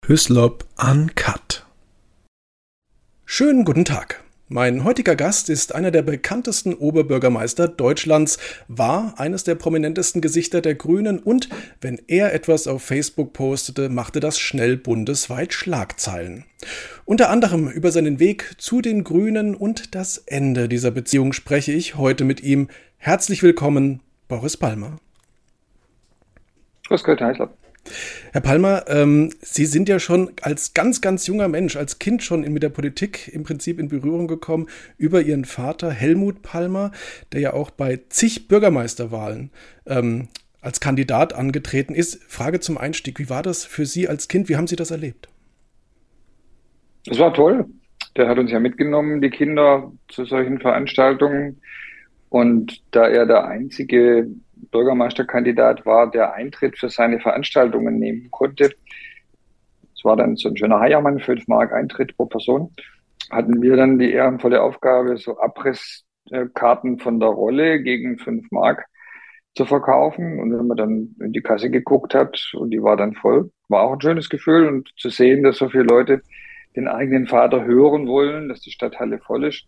Hyslop Uncut. Schönen guten Tag. Mein heutiger Gast ist einer der bekanntesten Oberbürgermeister Deutschlands, war eines der prominentesten Gesichter der Grünen und, wenn er etwas auf Facebook postete, machte das schnell bundesweit Schlagzeilen. Unter anderem über seinen Weg zu den Grünen und das Ende dieser Beziehung spreche ich heute mit ihm. Herzlich willkommen, Boris Palmer. Grüß Gott, Heißler. Herr Palmer, Sie sind ja schon als ganz, ganz junger Mensch, als Kind schon mit der Politik im Prinzip in Berührung gekommen, über Ihren Vater Helmut Palmer, der ja auch bei zig Bürgermeisterwahlen als Kandidat angetreten ist. Frage zum Einstieg, wie war das für Sie als Kind? Wie haben Sie das erlebt? Es war toll. Der hat uns ja mitgenommen, die Kinder, zu solchen Veranstaltungen. Und da er der einzige Bürgermeisterkandidat war, der Eintritt für seine Veranstaltungen nehmen konnte, es war dann so ein schöner Heiermann, 5 Mark Eintritt pro Person, hatten wir dann die ehrenvolle Aufgabe, so Abrisskarten von der Rolle gegen 5 Mark zu verkaufen. Und wenn man dann in die Kasse geguckt hat und die war dann voll, war auch ein schönes Gefühl. Und zu sehen, dass so viele Leute den eigenen Vater hören wollen, dass die Stadthalle voll ist,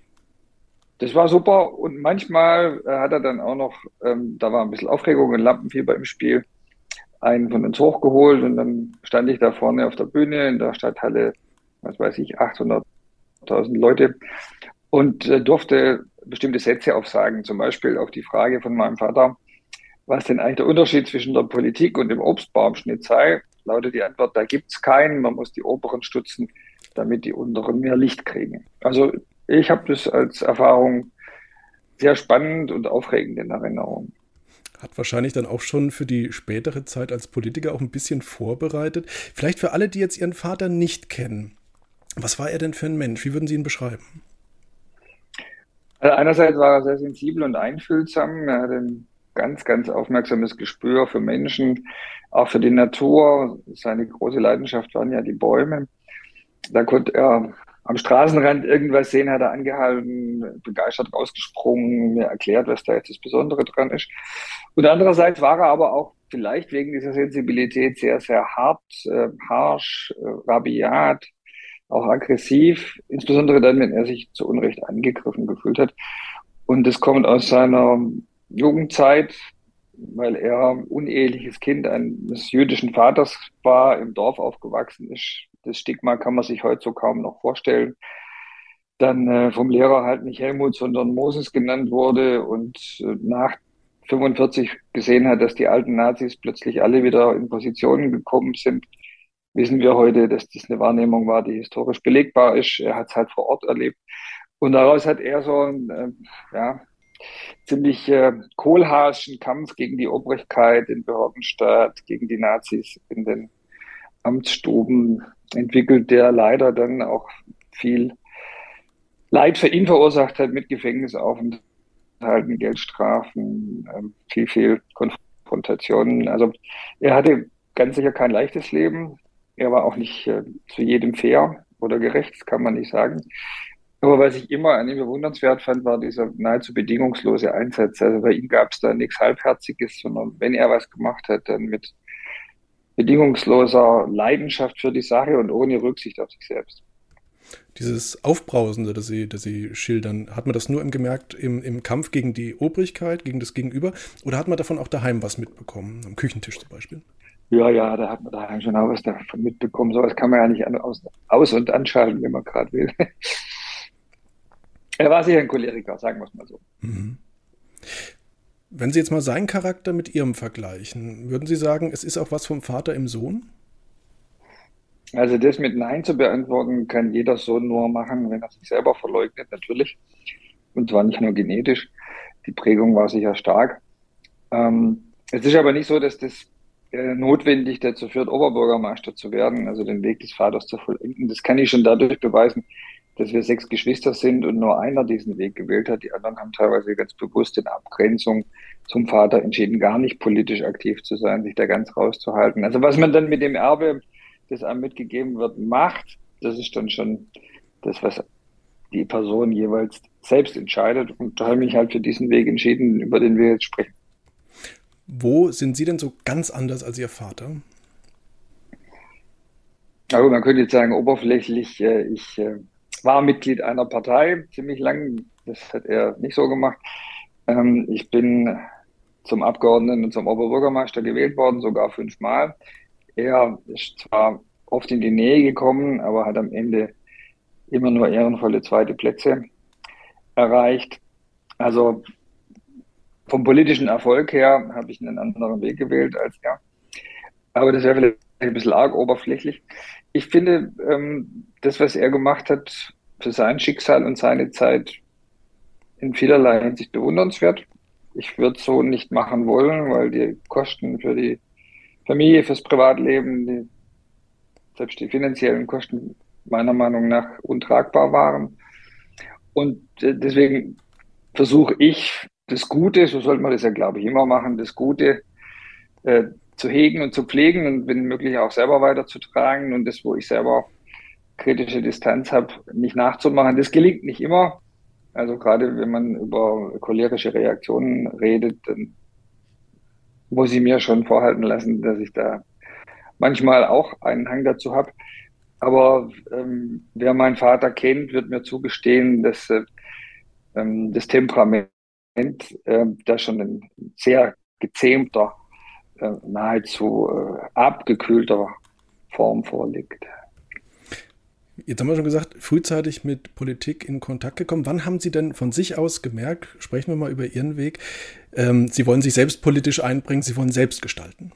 das war super. Und manchmal hat er dann auch noch, da war ein bisschen Aufregung und Lampenfieber im Spiel, einen von uns hochgeholt und dann stand ich da vorne auf der Bühne in der Stadthalle, was weiß ich, 800.000 Leute und durfte bestimmte Sätze aufsagen. Zum Beispiel auf die Frage von meinem Vater, was denn eigentlich der Unterschied zwischen der Politik und dem Obstbaumschnitt sei, lautet die Antwort, da gibt's keinen, man muss die oberen stutzen, damit die unteren mehr Licht kriegen. Also ich habe das als Erfahrung sehr spannend und aufregend in Erinnerung. Hat wahrscheinlich dann auch schon für die spätere Zeit als Politiker auch ein bisschen vorbereitet. Vielleicht für alle, die jetzt Ihren Vater nicht kennen. Was war er denn für ein Mensch? Wie würden Sie ihn beschreiben? Also einerseits war er sehr sensibel und einfühlsam. Er hatte ein ganz, ganz aufmerksames Gespür für Menschen, auch für die Natur. Seine große Leidenschaft waren ja die Bäume. Da konnte er am Straßenrand irgendwas sehen, hat er angehalten, begeistert rausgesprungen, mir erklärt, was da jetzt das Besondere dran ist. Und andererseits war er aber auch vielleicht wegen dieser Sensibilität sehr, sehr hart, harsch, rabiat, auch aggressiv, insbesondere dann, wenn er sich zu Unrecht angegriffen gefühlt hat. Und das kommt aus seiner Jugendzeit, weil er uneheliches Kind eines jüdischen Vaters war, im Dorf aufgewachsen ist. Das Stigma kann man sich heute so kaum noch vorstellen. Dann vom Lehrer halt nicht Helmut, sondern Moses genannt wurde und nach 45 gesehen hat, dass die alten Nazis plötzlich alle wieder in Positionen gekommen sind, wissen wir heute, dass das eine Wahrnehmung war, die historisch belegbar ist. Er hat es halt vor Ort erlebt. Und daraus hat er so einen ja, ziemlich kohlhaarischen Kampf gegen die Obrigkeit, den Behördenstaat, gegen die Nazis in den Amtsstuben entwickelt, der leider dann auch viel Leid für ihn verursacht hat mit Gefängnisaufenthalten, Geldstrafen, viel Konfrontationen. Also er hatte ganz sicher kein leichtes Leben. Er war auch nicht zu jedem fair oder gerecht, das kann man nicht sagen. Aber was ich immer an ihm bewundernswert fand, war dieser nahezu bedingungslose Einsatz. Also bei ihm gab es da nichts Halbherziges, sondern wenn er was gemacht hat, dann mit bedingungsloser Leidenschaft für die Sache und ohne Rücksicht auf sich selbst. Dieses Aufbrausende, das Sie schildern, hat man das nur gemerkt im Kampf gegen die Obrigkeit, gegen das Gegenüber, oder hat man davon auch daheim was mitbekommen, am Küchentisch zum Beispiel? Ja, ja, da hat man daheim schon auch was davon mitbekommen. Sowas kann man ja nicht aus- und anschalten, wenn man gerade will. Er war sicher ein Choleriker, sagen wir es mal so. Mhm. Wenn Sie jetzt mal seinen Charakter mit Ihrem vergleichen, würden Sie sagen, es ist auch was vom Vater im Sohn? Also das mit Nein zu beantworten, kann jeder Sohn nur machen, wenn er sich selber verleugnet, natürlich. Und zwar nicht nur genetisch. Die Prägung war sicher stark. Es ist aber nicht so, dass das notwendig dazu führt, Oberbürgermeister zu werden, also den Weg des Vaters zu vollenden. Das kann ich schon dadurch beweisen, dass wir 6 Geschwister sind und nur einer diesen Weg gewählt hat. Die anderen haben teilweise ganz bewusst in Abgrenzung zum Vater entschieden, gar nicht politisch aktiv zu sein, sich da ganz rauszuhalten. Also was man dann mit dem Erbe, das einem mitgegeben wird, macht, das ist dann schon das, was die Person jeweils selbst entscheidet. Und da habe ich mich halt für diesen Weg entschieden, über den wir jetzt sprechen. Wo sind Sie denn so ganz anders als Ihr Vater? Aber man könnte jetzt sagen, oberflächlich, ich war Mitglied einer Partei ziemlich lang. Das hat er nicht so gemacht. Ich bin zum Abgeordneten und zum Oberbürgermeister gewählt worden, sogar 5-mal. Er ist zwar oft in die Nähe gekommen, aber hat am Ende immer nur ehrenvolle zweite Plätze erreicht. Also vom politischen Erfolg her habe ich einen anderen Weg gewählt als er. Aber das wäre vielleicht ein bisschen arg oberflächlich. Ich finde, das, was er gemacht hat für sein Schicksal und seine Zeit, in vielerlei Hinsicht bewundernswert. Ich würde es so nicht machen wollen, weil die Kosten für die Familie, fürs Privatleben, selbst die finanziellen Kosten meiner Meinung nach untragbar waren. Und deswegen versuche ich, das Gute, so sollte man das ja, glaube ich, immer machen, das Gute äh, zu hegen und zu pflegen und wenn möglich auch selber weiterzutragen und das, wo ich selber kritische Distanz habe, nicht nachzumachen. Das gelingt nicht immer. Also gerade wenn man über cholerische Reaktionen redet, dann muss ich mir schon vorhalten lassen, dass ich da manchmal auch einen Hang dazu habe. Aber wer meinen Vater kennt, wird mir zugestehen, dass das Temperament da schon ein sehr gezähmter, nahezu abgekühlter Form vorliegt. Jetzt haben wir schon gesagt, frühzeitig mit Politik in Kontakt gekommen. Wann haben Sie denn von sich aus gemerkt, sprechen wir mal über Ihren Weg, Sie wollen sich selbst politisch einbringen, Sie wollen selbst gestalten?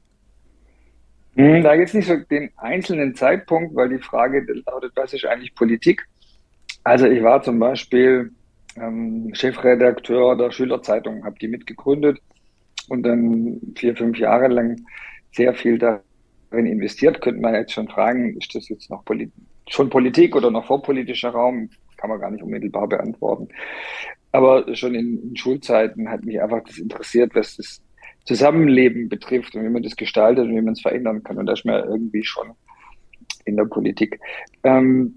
Da gibt es nicht so den einzelnen Zeitpunkt, weil die Frage lautet, was ist eigentlich Politik? Also ich war zum Beispiel Chefredakteur der Schülerzeitung, habe die mitgegründet und dann 4, 5 Jahre lang sehr viel darin investiert. Könnte man jetzt schon fragen, ist das jetzt noch schon Politik oder noch vorpolitischer Raum? Kann man gar nicht unmittelbar beantworten. Aber schon in Schulzeiten hat mich einfach das interessiert, was das Zusammenleben betrifft und wie man das gestaltet und wie man es verändern kann. Und da ist mir irgendwie schon in der Politik. Ähm,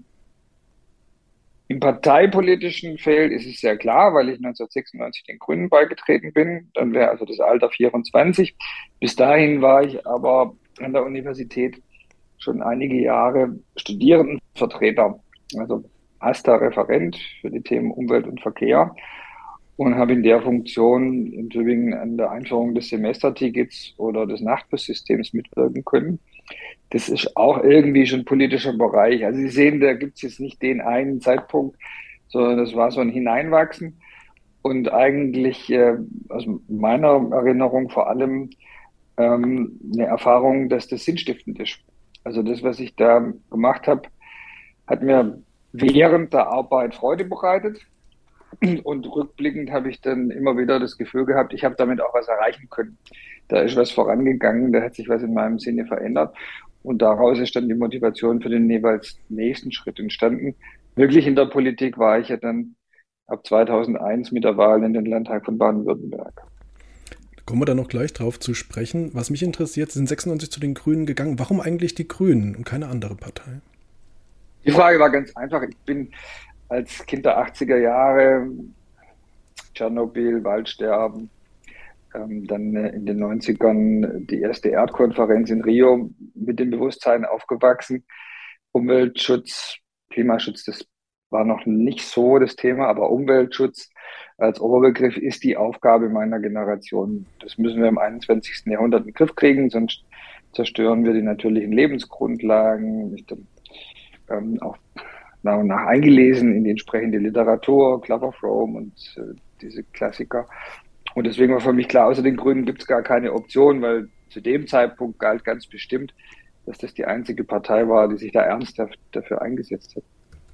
Im parteipolitischen Feld ist es sehr klar, weil ich 1996 den Grünen beigetreten bin. Dann wäre also das Alter 24. Bis dahin war ich aber an der Universität schon einige Jahre Studierendenvertreter, also AStA-Referent für die Themen Umwelt und Verkehr und habe in der Funktion in Tübingen an der Einführung des Semestertickets oder des Nachtbussystems mitwirken können. Das ist auch irgendwie schon politischer Bereich. Also Sie sehen, da gibt es jetzt nicht den einen Zeitpunkt, sondern das war so ein Hineinwachsen und eigentlich aus meiner Erinnerung vor allem eine Erfahrung, dass das sinnstiftend ist. Also das, was ich da gemacht habe, hat mir während der Arbeit Freude bereitet. Und rückblickend habe ich dann immer wieder das Gefühl gehabt, ich habe damit auch was erreichen können. Da ist was vorangegangen, da hat sich was in meinem Sinne verändert. Und daraus ist dann die Motivation für den jeweils nächsten Schritt entstanden. Wirklich in der Politik war ich ja dann ab 2001 mit der Wahl in den Landtag von Baden-Württemberg. Kommen wir da noch gleich drauf zu sprechen. Was mich interessiert, Sie sind 96 zu den Grünen gegangen. Warum eigentlich die Grünen und keine andere Partei? Die Frage war ganz einfach. Ich bin als Kind der 80er Jahre, Tschernobyl, Waldsterben, dann in den 90ern die erste Erdkonferenz in Rio mit dem Bewusstsein aufgewachsen. Umweltschutz, Klimaschutz, das war noch nicht so das Thema, aber Umweltschutz als Oberbegriff ist die Aufgabe meiner Generation. Das müssen wir im 21. Jahrhundert in den Griff kriegen, sonst zerstören wir die natürlichen Lebensgrundlagen. Ich bin auch nach und nach eingelesen in die entsprechende Literatur, Club of Rome und diese Klassiker. Und deswegen war für mich klar, außer den Grünen gibt es gar keine Option, weil zu dem Zeitpunkt galt ganz bestimmt, dass das die einzige Partei war, die sich da ernsthaft dafür eingesetzt hat.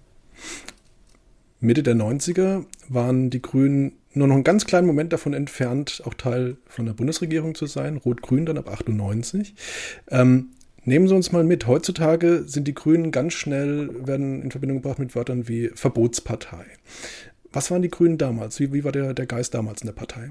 Mitte der 90er waren die Grünen nur noch einen ganz kleinen Moment davon entfernt, auch Teil von der Bundesregierung zu sein. Rot-Grün dann ab 98. Nehmen Sie uns mal mit. Heutzutage sind die Grünen ganz schnell, werden in Verbindung gebracht mit Wörtern wie Verbotspartei. Was waren die Grünen damals? Wie war der Geist damals in der Partei?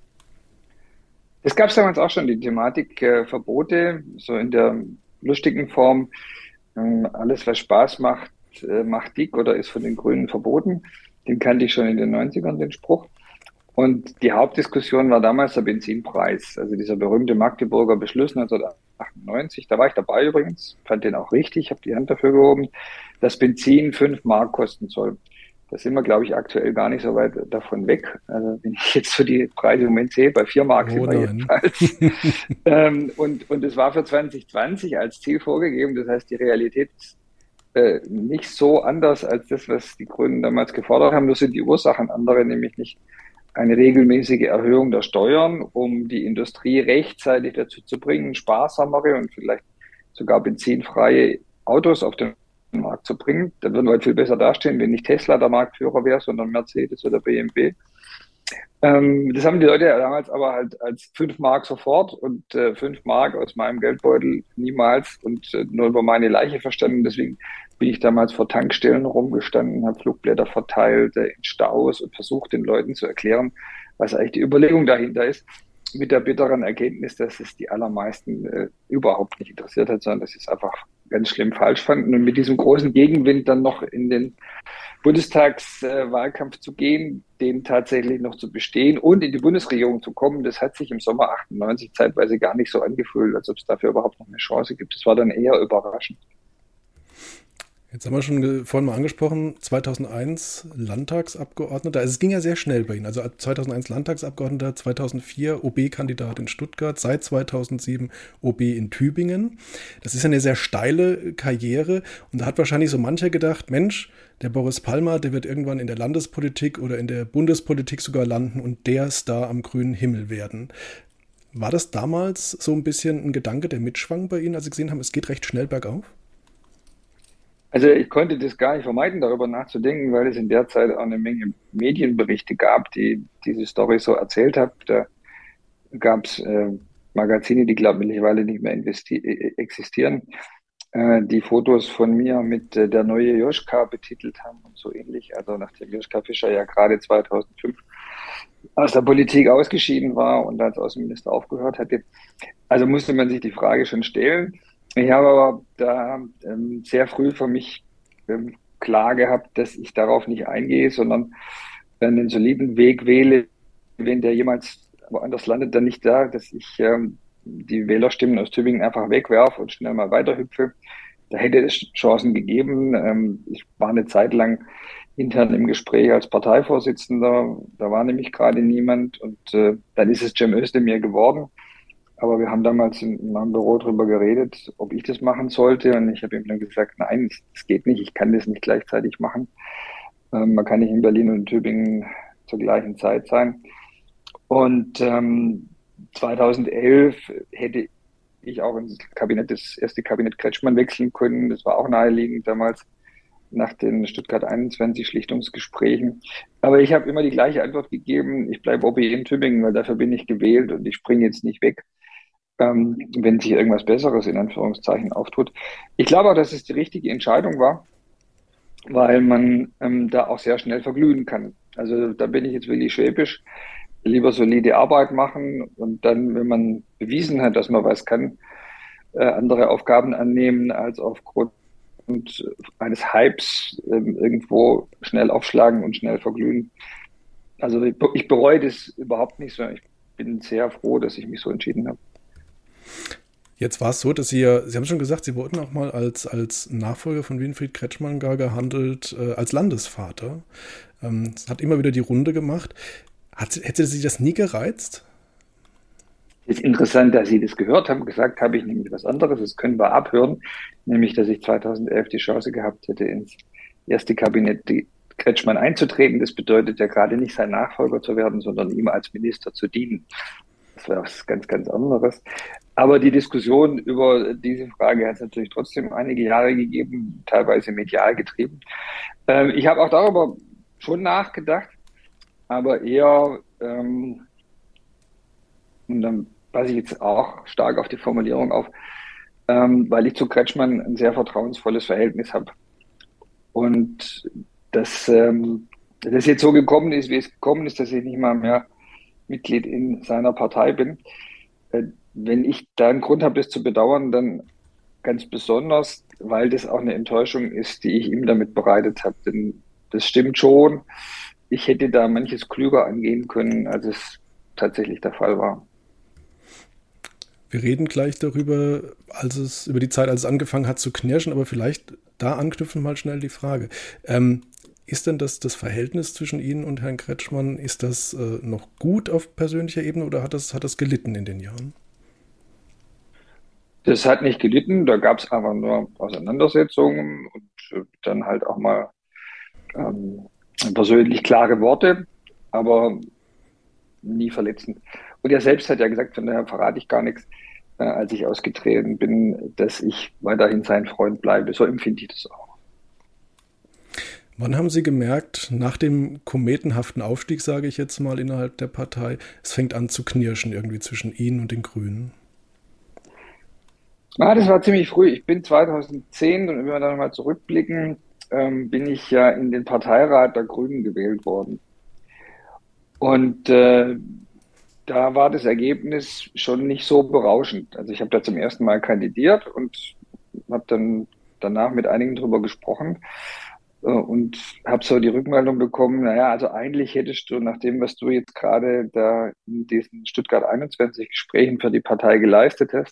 Es gab damals auch schon die Thematik Verbote, so in der lustigen Form, alles was Spaß macht, macht dick oder ist von den Grünen verboten. Den kannte ich schon in den 90ern, den Spruch. Und die Hauptdiskussion war damals der Benzinpreis, also dieser berühmte Magdeburger Beschluss 1998, 98, da war ich dabei übrigens, fand den auch richtig, habe die Hand dafür gehoben, dass Benzin 5 Mark kosten soll. Da sind wir, glaube ich, aktuell gar nicht so weit davon weg. Also wenn ich jetzt so die Preise im Moment sehe, bei 4 Mark Oh sind wir nein. jedenfalls. Und es war für 2020 als Ziel vorgegeben. Das heißt, die Realität ist nicht so anders als das, was die Grünen damals gefordert haben. Nur sind die Ursachen andere, nämlich nicht eine regelmäßige Erhöhung der Steuern, um die Industrie rechtzeitig dazu zu bringen, sparsamere und vielleicht sogar benzinfreie Autos auf den Markt zu bringen. Dann würden wir halt viel besser dastehen, wenn nicht Tesla der Marktführer wäre, sondern Mercedes oder BMW. Das haben die Leute ja damals aber halt als 5 Mark sofort und 5 Mark aus meinem Geldbeutel niemals und nur über meine Leiche verstanden. Deswegen bin ich damals vor Tankstellen rumgestanden, habe Flugblätter verteilt in Staus und versucht den Leuten zu erklären, was eigentlich die Überlegung dahinter ist. Mit der bitteren Erkenntnis, dass es die allermeisten überhaupt nicht interessiert hat, sondern dass sie es einfach ganz schlimm falsch fanden. Und mit diesem großen Gegenwind dann noch in den Bundestagswahlkampf zu gehen, den tatsächlich noch zu bestehen und in die Bundesregierung zu kommen, das hat sich im Sommer 98 zeitweise gar nicht so angefühlt, als ob es dafür überhaupt noch eine Chance gibt. Das war dann eher überraschend. Jetzt haben wir schon vorhin mal angesprochen, 2001 Landtagsabgeordneter. Also es ging ja sehr schnell bei Ihnen. Also 2001 Landtagsabgeordneter, 2004 OB-Kandidat in Stuttgart, seit 2007 OB in Tübingen. Das ist ja eine sehr steile Karriere. Und da hat wahrscheinlich so mancher gedacht, Mensch, der Boris Palmer, der wird irgendwann in der Landespolitik oder in der Bundespolitik sogar landen und der Star am grünen Himmel werden. War das damals so ein bisschen ein Gedanke, der mitschwang bei Ihnen, als Sie gesehen haben, es geht recht schnell bergauf? Also ich konnte das gar nicht vermeiden, darüber nachzudenken, weil es in der Zeit auch eine Menge Medienberichte gab, die diese Story so erzählt haben. Da gab es Magazine, die, glaube ich, mittlerweile nicht mehr existieren, die Fotos von mir mit der neue Joschka betitelt haben und so ähnlich. Also nachdem Joschka Fischer ja gerade 2005 aus der Politik ausgeschieden war und als Außenminister aufgehört hatte. Also musste man sich die Frage schon stellen. Ich habe aber da sehr früh für mich klar gehabt, dass ich darauf nicht eingehe, sondern einen soliden Weg wähle, wenn der jemals woanders landet, dann nicht da, dass ich die Wählerstimmen aus Tübingen einfach wegwerfe und schnell mal weiterhüpfe. Da hätte es Chancen gegeben. Ich war eine Zeit lang intern im Gespräch als Parteivorsitzender. Da war nämlich gerade niemand und dann ist es Cem Özdemir geworden. Aber wir haben damals in meinem Büro drüber geredet, ob ich das machen sollte. Und ich habe ihm dann gesagt, nein, es geht nicht, ich kann das nicht gleichzeitig machen. Man kann nicht in Berlin und in Tübingen zur gleichen Zeit sein. Und 2011 hätte ich auch ins Kabinett, das erste Kabinett Kretschmann wechseln können. Das war auch naheliegend damals nach den Stuttgart 21 Schlichtungsgesprächen. Aber ich habe immer die gleiche Antwort gegeben, ich bleibe OB in Tübingen, weil dafür bin ich gewählt und ich springe jetzt nicht weg, wenn sich irgendwas Besseres in Anführungszeichen auftut. Ich glaube auch, dass es die richtige Entscheidung war, weil man da auch sehr schnell verglühen kann. Also da bin ich jetzt wirklich schwäbisch. Lieber solide Arbeit machen und dann, wenn man bewiesen hat, dass man was kann, andere Aufgaben annehmen, als aufgrund eines Hypes irgendwo schnell aufschlagen und schnell verglühen. Also ich bereue das überhaupt nicht, sondern ich bin sehr froh, dass ich mich so entschieden habe. Jetzt war es so, dass Sie haben schon gesagt, Sie wurden auch mal als Nachfolger von Winfried Kretschmann gar gehandelt, als Landesvater. Das hat immer wieder die Runde gemacht. Hätte Sie das nie gereizt? Es ist interessant, dass Sie das gehört haben. Gesagt habe ich nämlich was anderes. Das können wir abhören. Nämlich, dass ich 2011 die Chance gehabt hätte, ins erste Kabinett Kretschmann einzutreten. Das bedeutet ja gerade nicht sein Nachfolger zu werden, sondern ihm als Minister zu dienen. Das wäre was ganz, ganz anderes. Aber die Diskussion über diese Frage hat es natürlich trotzdem einige Jahre gegeben, teilweise medial getrieben. Ich habe auch darüber schon nachgedacht, aber eher, und dann passe ich jetzt auch stark auf die Formulierung auf, weil ich zu Kretschmann ein sehr vertrauensvolles Verhältnis habe. Und das jetzt so gekommen ist, wie es gekommen ist, dass ich nicht mal mehr Mitglied in seiner Partei bin. Wenn ich da einen Grund habe, das zu bedauern, dann ganz besonders, weil das auch eine Enttäuschung ist, die ich ihm damit bereitet habe. Denn das stimmt schon. Ich hätte da manches klüger angehen können, als es tatsächlich der Fall war. Wir reden gleich darüber, über die Zeit, als es angefangen hat zu knirschen, aber vielleicht da anknüpfen mal schnell die Frage. Ist denn das Verhältnis zwischen Ihnen und Herrn Kretschmann, ist das noch gut auf persönlicher Ebene oder hat das gelitten in den Jahren? Das hat nicht gelitten, da gab es einfach nur Auseinandersetzungen und dann halt auch mal ähm, persönlich klare Worte, aber nie verletzend. Und er selbst hat ja gesagt, von daher verrate ich gar nichts, als ich ausgetreten bin, dass ich weiterhin sein Freund bleibe. So empfinde ich das auch. Wann haben Sie gemerkt, nach dem kometenhaften Aufstieg, sage ich jetzt mal, innerhalb der Partei, es fängt an zu knirschen irgendwie zwischen Ihnen und den Grünen? Das war ziemlich früh. Ich bin 2010, und wenn wir da nochmal zurückblicken, bin ich ja in den Parteirat der Grünen gewählt worden. Und da war das Ergebnis schon nicht so berauschend. Also ich habe da zum ersten Mal kandidiert und habe dann danach mit einigen drüber gesprochen und habe so die Rückmeldung bekommen, naja, also eigentlich hättest du nach dem, was du jetzt gerade da in diesen Stuttgart 21 Gesprächen für die Partei geleistet hast,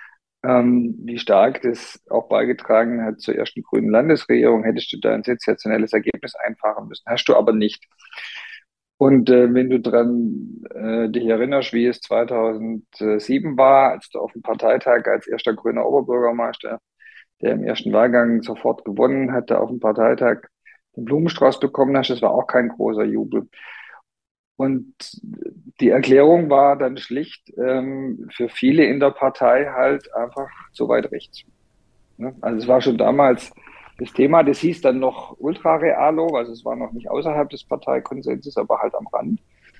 wie stark das auch beigetragen hat zur ersten grünen Landesregierung, hättest du da ein sensationelles Ergebnis einfahren müssen. Hast du aber nicht. Und wenn du dich erinnerst, wie es 2007 war, als du auf dem Parteitag als erster grüner Oberbürgermeister, der im ersten Wahlgang sofort gewonnen hatte, auf dem Parteitag den Blumenstrauß bekommen hast, das war auch kein großer Jubel. Und die Erklärung war dann schlicht für viele in der Partei halt einfach zu weit rechts. Ne? Also es war schon damals das Thema, das hieß dann noch Ultrarealo, also es war noch nicht außerhalb des Parteikonsenses, aber halt am Rand.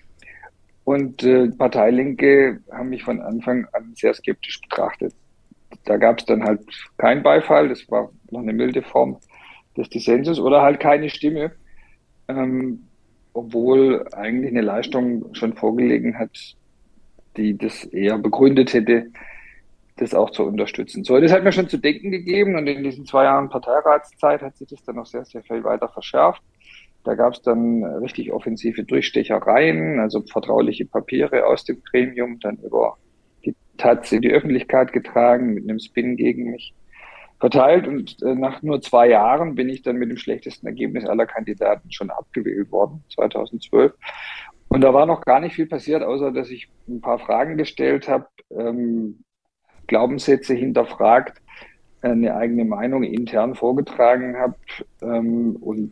Und Parteilinke haben mich von Anfang an sehr skeptisch betrachtet. Da gab es dann halt keinen Beifall, das war noch eine milde Form des Dissenses oder halt keine Stimme, ähm, obwohl eigentlich eine Leistung schon vorgelegen hat, die das eher begründet hätte, das auch zu unterstützen. So, das hat mir schon zu denken gegeben und in diesen 2 Jahren Parteiratszeit hat sich das dann noch sehr, sehr viel weiter verschärft. Da gab es dann richtig offensive Durchstechereien, also vertrauliche Papiere aus dem Gremium, dann über die Taz in die Öffentlichkeit getragen, mit einem Spin gegen mich verteilt. Und nach nur 2 Jahren bin ich dann mit dem schlechtesten Ergebnis aller Kandidaten schon abgewählt worden, 2012. Und da war noch gar nicht viel passiert, außer dass ich ein paar Fragen gestellt habe, Glaubenssätze hinterfragt, eine eigene Meinung intern vorgetragen habe und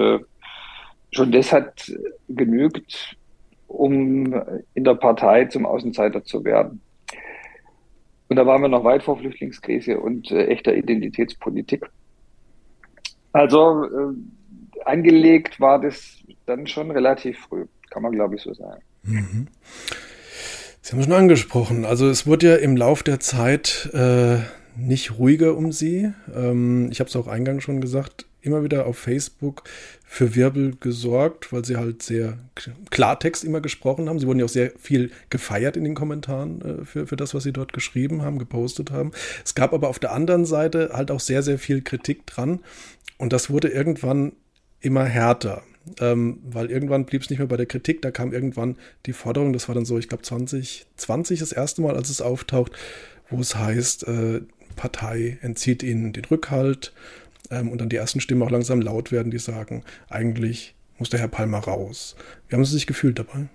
schon das hat genügt, um in der Partei zum Außenseiter zu werden. Und da waren wir noch weit vor Flüchtlingskrise und echter Identitätspolitik. Also angelegt war das dann schon relativ früh, kann man glaube ich so sagen. Mhm. Sie haben es schon angesprochen. Also es wurde ja im Lauf der Zeit nicht ruhiger um Sie. Ich habe es auch eingangs schon gesagt, immer wieder auf Facebook für Wirbel gesorgt, weil Sie halt sehr Klartext immer gesprochen haben. Sie wurden ja auch sehr viel gefeiert in den Kommentaren für das, was Sie dort geschrieben haben, gepostet haben. Es gab aber auf der anderen Seite halt auch sehr, sehr viel Kritik dran. Und das wurde irgendwann immer härter. Weil irgendwann blieb es nicht mehr bei der Kritik, da kam irgendwann die Forderung, das war dann so, ich glaube 2020 das erste Mal, als es auftaucht, wo es heißt, Partei entzieht ihnen den Rückhalt und dann die ersten Stimmen auch langsam laut werden, die sagen, eigentlich muss der Herr Palmer raus. Wie haben Sie sich gefühlt dabei?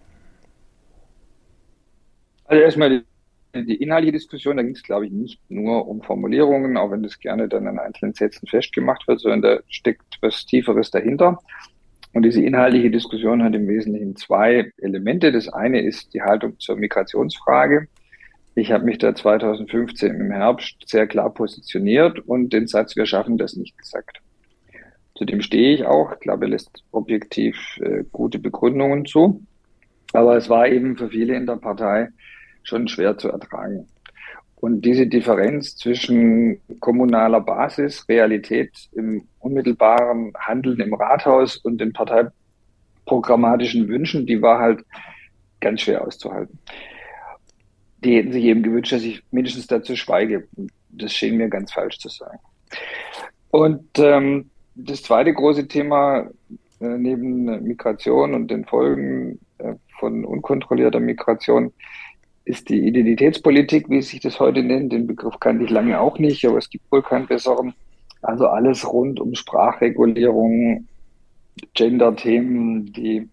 Also erstmal die inhaltliche Diskussion, da ging es, glaube ich, nicht nur um Formulierungen, auch wenn das gerne dann an einzelnen Sätzen festgemacht wird, sondern da steckt was Tieferes dahinter. Und diese inhaltliche Diskussion hat im Wesentlichen 2 Elemente. Das eine ist die Haltung zur Migrationsfrage. Ich habe mich da 2015 im Herbst sehr klar positioniert und den Satz, wir schaffen das nicht gesagt. Zudem stehe ich auch. Ich glaube, er lässt objektiv gute Begründungen zu. Aber es war eben für viele in der Partei schon schwer zu ertragen. Und diese Differenz zwischen kommunaler Basis, Realität im unmittelbaren Handeln im Rathaus und den parteiprogrammatischen Wünschen, die war halt ganz schwer auszuhalten. Die hätten sich eben gewünscht, dass ich mindestens dazu schweige. Das schien mir ganz falsch zu sein. Und das zweite große Thema neben Migration und den Folgen von unkontrollierter Migration ist die Identitätspolitik, wie sich das heute nennt. Den Begriff kannte ich lange auch nicht, aber es gibt wohl keinen besseren. Also alles rund um Sprachregulierung, Gender-Themen, die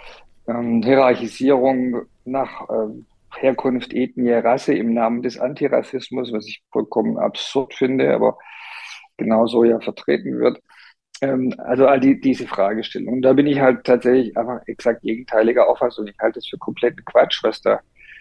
Hierarchisierung nach Herkunft, Ethnie, Rasse im Namen des Antirassismus, was ich vollkommen absurd finde, aber genauso ja vertreten wird. Also diese Fragestellung. Da bin ich halt tatsächlich einfach exakt gegenteiliger Auffassung. Ich halte es für kompletten Quatsch, was da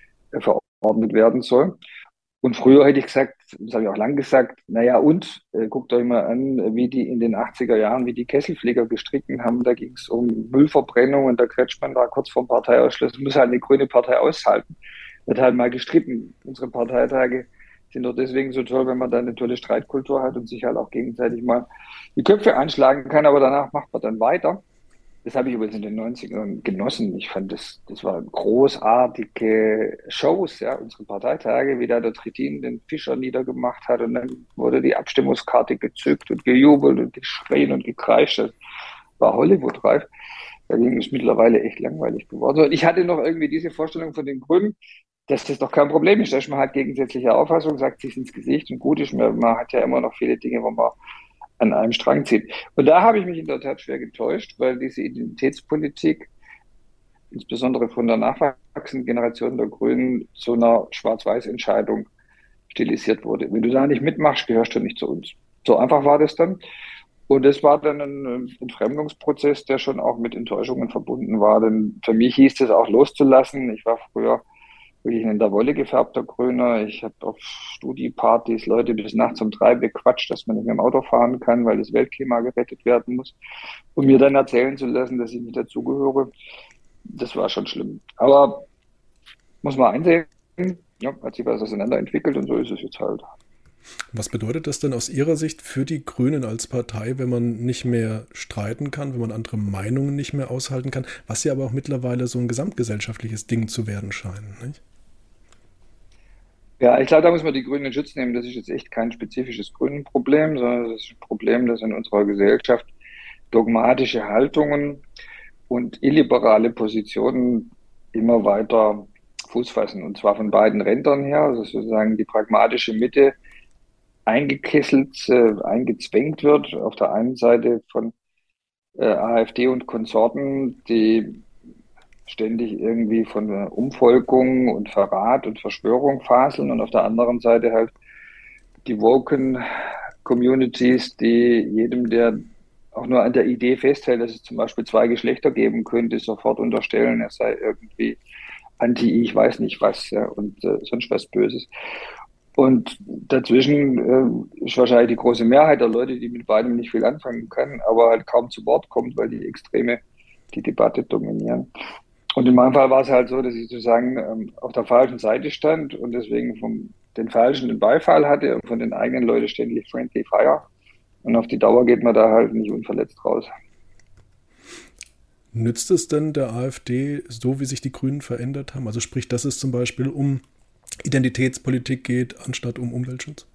verordnet werden soll. Und früher hätte ich gesagt, das habe ich auch lang gesagt, naja, guckt euch mal an, wie die in den 80er Jahren, wie die Kesselflieger gestritten haben. Da ging es um Müllverbrennung und der Kretschmann war kurz vor dem Parteiausschluss. Muss halt eine grüne Partei aushalten. Wird halt mal gestritten. Unsere Parteitage sind doch deswegen so toll, wenn man da eine tolle Streitkultur hat und sich halt auch gegenseitig mal die Köpfe einschlagen kann, aber danach macht man dann weiter. Das habe ich übrigens in den 90ern genossen. Ich fand, das waren großartige Shows, ja, unsere Parteitage, wie da der Trittin den Fischer niedergemacht hat und dann wurde die Abstimmungskarte gezückt und gejubelt und geschrien und gekreischt. Das war Hollywood-reif. Dagegen ist mittlerweile echt langweilig geworden. Und ich hatte noch irgendwie diese Vorstellung von den Grünen, dass das doch kein Problem ist, dass man halt gegensätzliche Auffassung, sagt sich ins Gesicht und gut ist. Man hat ja immer noch viele Dinge, wo man an einem Strang zieht. Und da habe ich mich in der Tat schwer getäuscht, weil diese Identitätspolitik, insbesondere von der nachwachsenden Generation der Grünen, zu einer Schwarz-Weiß-Entscheidung stilisiert wurde. Wenn du da nicht mitmachst, gehörst du nicht zu uns. So einfach war das dann. Und es war dann ein Entfremdungsprozess, der schon auch mit Enttäuschungen verbunden war. Denn für mich hieß es auch loszulassen. Ich war früher wirklich in der Wolle gefärbter Grüner. Ich habe auf Studiepartys Leute bis nachts um 3 bequatscht, dass man nicht mehr im Auto fahren kann, weil das Weltklima gerettet werden muss. Und mir dann erzählen zu lassen, dass ich nicht dazugehöre, das war schon schlimm. Aber muss man einsehen, ja, hat sich was auseinanderentwickelt und so ist es jetzt halt. Was bedeutet das denn aus Ihrer Sicht für die Grünen als Partei, wenn man nicht mehr streiten kann, wenn man andere Meinungen nicht mehr aushalten kann, was ja aber auch mittlerweile so ein gesamtgesellschaftliches Ding zu werden scheint, nicht? Ja, ich glaube, da muss man die Grünen in Schutz nehmen. Das ist jetzt echt kein spezifisches Grünen-Problem, sondern das ist ein Problem, das in unserer Gesellschaft dogmatische Haltungen und illiberale Positionen immer weiter Fuß fassen. Und zwar von beiden Rändern her, also sozusagen die pragmatische Mitte eingekesselt, eingezwängt wird. Auf der einen Seite von AfD und Konsorten, die ständig irgendwie von Umvolkung und Verrat und Verschwörung faseln und auf der anderen Seite halt die woken Communities, die jedem, der auch nur an der Idee festhält, dass es zum Beispiel zwei Geschlechter geben könnte, sofort unterstellen, er sei irgendwie ich weiß nicht was, ja, und sonst was Böses. Und dazwischen ist wahrscheinlich die große Mehrheit der Leute, die mit beidem nicht viel anfangen kann, aber halt kaum zu Wort kommt, weil die Extreme die Debatte dominieren. Und in meinem Fall war es halt so, dass ich sozusagen auf der falschen Seite stand und deswegen den Falschen den Beifall hatte und von den eigenen Leuten ständig Friendly Fire. Und auf die Dauer geht man da halt nicht unverletzt raus. Nützt es denn der AfD, so wie sich die Grünen verändert haben? Also sprich, dass es zum Beispiel um Identitätspolitik geht, anstatt um Umweltschutz?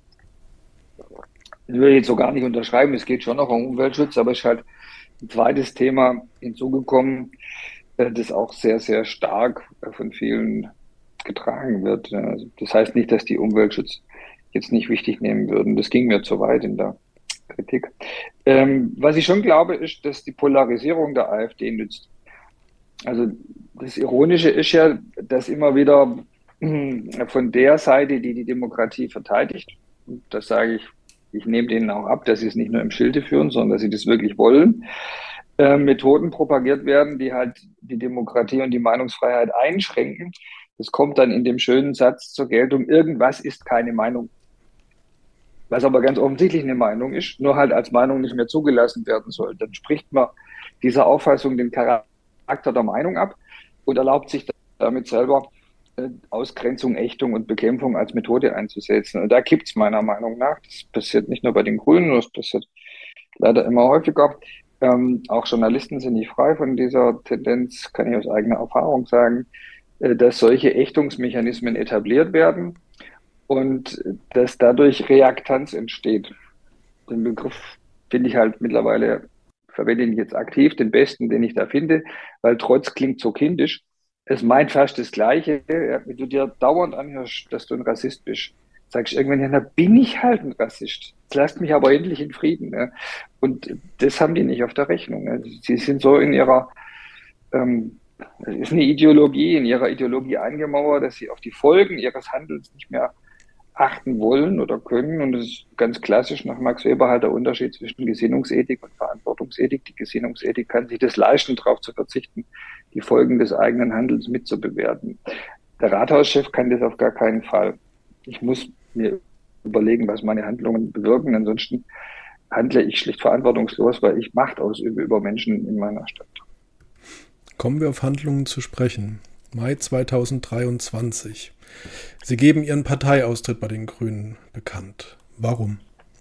Das würde ich jetzt so gar nicht unterschreiben. Es geht schon noch um Umweltschutz, aber es ist halt ein zweites Thema hinzugekommen, das auch sehr, sehr stark von vielen getragen wird. Also das heißt nicht, dass die Umweltschutz jetzt nicht wichtig nehmen würden. Das ging mir zu weit in der Kritik. Was ich schon glaube, ist, dass die Polarisierung der AfD nützt. Also das Ironische ist ja, dass immer wieder von der Seite, die die Demokratie verteidigt, und das sage ich nehme denen auch ab, dass sie es nicht nur im Schilde führen, sondern dass sie das wirklich wollen, Methoden propagiert werden, die halt die Demokratie und die Meinungsfreiheit einschränken. Das kommt dann in dem schönen Satz zur Geltung, irgendwas ist keine Meinung. Was aber ganz offensichtlich eine Meinung ist, nur halt als Meinung nicht mehr zugelassen werden soll. Dann spricht man dieser Auffassung den Charakter der Meinung ab und erlaubt sich damit selber Ausgrenzung, Ächtung und Bekämpfung als Methode einzusetzen. Und da kippt es meiner Meinung nach. Das passiert nicht nur bei den Grünen, das passiert leider immer häufiger. Auch Journalisten sind nicht frei von dieser Tendenz, kann ich aus eigener Erfahrung sagen, dass solche Ächtungsmechanismen etabliert werden und dass dadurch Reaktanz entsteht. Den Begriff finde ich halt mittlerweile, verwende ihn jetzt aktiv, den besten, den ich da finde, weil Trotz klingt so kindisch. es meint fast das Gleiche, ja, wenn du dir dauernd anhörst, dass du ein Rassist bist. Sagst du irgendwann, ja, na bin ich halt ein Rassist. Jetzt lasst mich aber endlich in Frieden. Ja. Und das haben die nicht auf der Rechnung. Ja. Sie sind so in ihrer, es ist eine Ideologie, in ihrer Ideologie eingemauert, dass sie auf die Folgen ihres Handelns nicht mehr achten wollen oder können. Und das ist ganz klassisch nach Max Weber halt der Unterschied zwischen Gesinnungsethik und Verantwortungsethik. Die Gesinnungsethik kann sich das leisten, darauf zu verzichten, die Folgen des eigenen Handelns mitzubewerten. Der Rathauschef kann das auf gar keinen Fall. Ich muss mir überlegen, was meine Handlungen bewirken. Ansonsten handle ich schlicht verantwortungslos, weil ich Macht ausübe über Menschen in meiner Stadt. Kommen wir auf Handlungen zu sprechen. Mai 2023. Sie geben Ihren Parteiaustritt bei den Grünen bekannt. Warum?